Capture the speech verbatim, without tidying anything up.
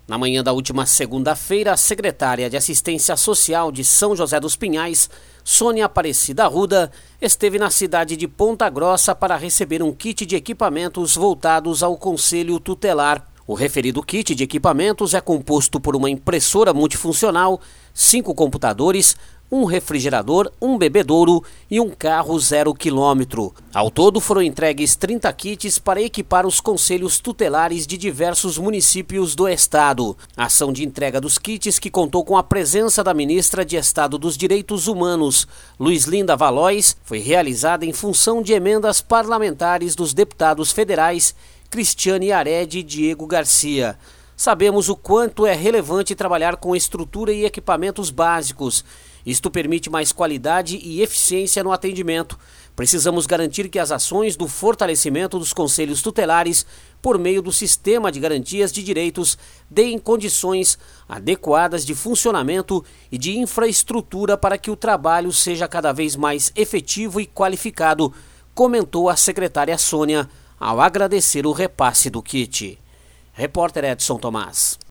Na manhã da última segunda-feira, a secretária de Assistência Social de São José dos Pinhais, Sônia Aparecida Arruda, esteve na cidade de Ponta Grossa para receber um kit de equipamentos voltados ao Conselho Tutelar. O referido kit de equipamentos é composto por uma impressora multifuncional, cinco computadores, um refrigerador, um bebedouro e um carro zero quilômetro. Ao todo foram entregues trinta kits para equipar os conselhos tutelares de diversos municípios do estado. A ação de entrega dos kits, que contou com a presença da ministra de Estado dos Direitos Humanos, Luizlinda Valois, foi realizada em função de emendas parlamentares dos deputados federais Cristiane Yared e Diego Garcia. Sabemos o quanto é relevante trabalhar com estrutura e equipamentos básicos. Isto permite mais qualidade e eficiência no atendimento. Precisamos garantir que as ações do fortalecimento dos conselhos tutelares, por meio do sistema de garantias de direitos, deem condições adequadas de funcionamento e de infraestrutura para que o trabalho seja cada vez mais efetivo e qualificado, comentou a secretária Sônia ao agradecer o repasse do kit. Repórter Edson Tomás.